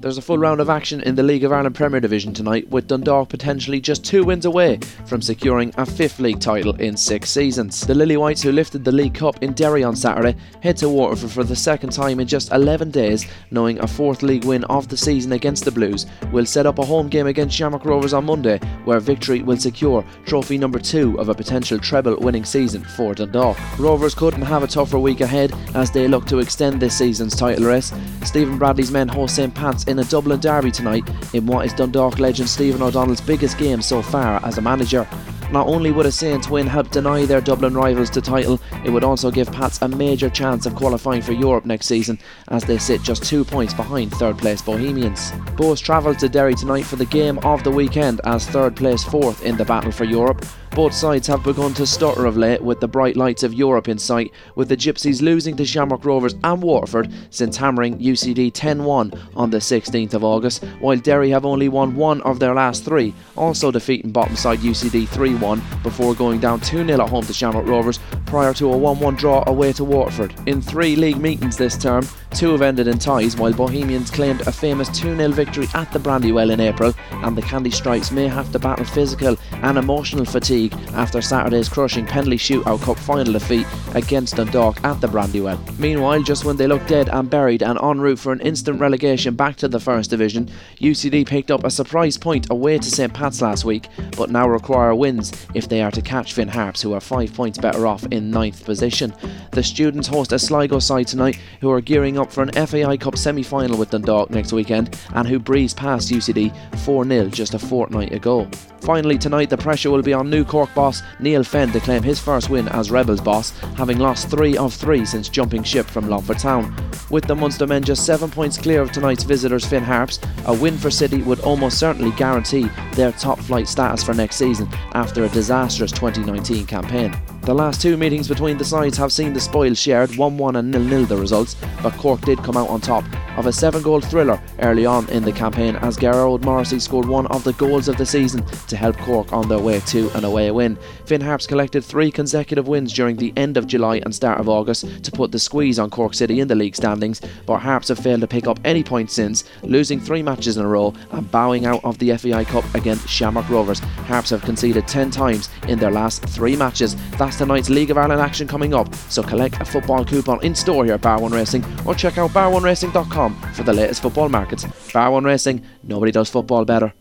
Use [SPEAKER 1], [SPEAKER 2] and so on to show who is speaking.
[SPEAKER 1] There's a full round of action in the League of Ireland Premier Division tonight, with Dundalk potentially just 2 wins away from securing a 5th league title in 6 seasons. The Lily-Whites, who lifted the League Cup in Derry on Saturday, head to Waterford for the second time in just 11 days, knowing a 4th league win of the season against the Blues will set up a home game against Shamrock Rovers on Monday, where victory will secure trophy number 2 of a potential treble winning season for Dundalk. Rovers couldn't have a tougher week ahead as they look to extend this season's title race. Stephen Bradley's men host St Pat's in a Dublin derby tonight in what is Dundalk legend Stephen O'Donnell's biggest game so far as a manager. Not only would a Saints win help deny their Dublin rivals the title, it would also give Pats a major chance of qualifying for Europe next season, as they sit just 2 points behind 3rd place Bohemians. Bohs travel to Derry tonight for the game of the weekend as 3rd place 4th in the battle for Europe. Both sides have begun to stutter of late, with the bright lights of Europe in sight, with the Gypsies losing to Shamrock Rovers and Waterford since hammering UCD 10-1 on the 16th of August, while Derry have only won 1 of their last 3, also defeating bottom side UCD 3-1 before going down 2-0 at home to Shamrock Rovers prior to a 1-1 draw away to Waterford. In 3 league meetings this term, 2 have ended in ties, while Bohemians claimed a famous 2-0 victory at the Brandywell in April, and the Candy Stripes may have to battle physical and emotional fatigue after Saturday's crushing Penley Shootout Cup final defeat against Dundalk at the Brandywell. Meanwhile, just when they looked dead and buried and en route for an instant relegation back to the First Division, UCD picked up a surprise point away to St Pat's last week, but now require wins if they are to catch Finn Harps, who are 5 points better off in 9th position. The Students host a Sligo side tonight, who are gearing up for an FAI Cup semi-final with Dundalk next weekend, and who breezed past UCD 4-0 just a fortnight ago. Finally tonight, the pressure will be on new Cork boss Neil Fenn to claim his first win as Rebels boss, having lost 3 of 3 since jumping ship from Longford Town. With the Munster men just 7 points clear of tonight's visitors Finn Harps, a win for City would almost certainly guarantee their top flight status for next season after a disastrous 2019 campaign. The last 2 meetings between the sides have seen the spoils shared, 1-1 and 0-0 the results, but Cork did come out on top of a 7-goal thriller early on in the campaign as Gerard Morrissey scored one of the goals of the season to help Cork on their way to an away win. Finn Harps collected 3 consecutive wins during the end of July and start of August to put the squeeze on Cork City in the league standings, but Harps have failed to pick up any points since, losing 3 matches in a row and bowing out of the FAI Cup against Shamrock Rovers. Harps have conceded 10 times in their last 3 matches. That's tonight's League of Ireland action coming up, so collect a football coupon in store here at Bar One Racing, or check out bar1racing.com for the latest football markets. Bar One Racing, nobody does football better.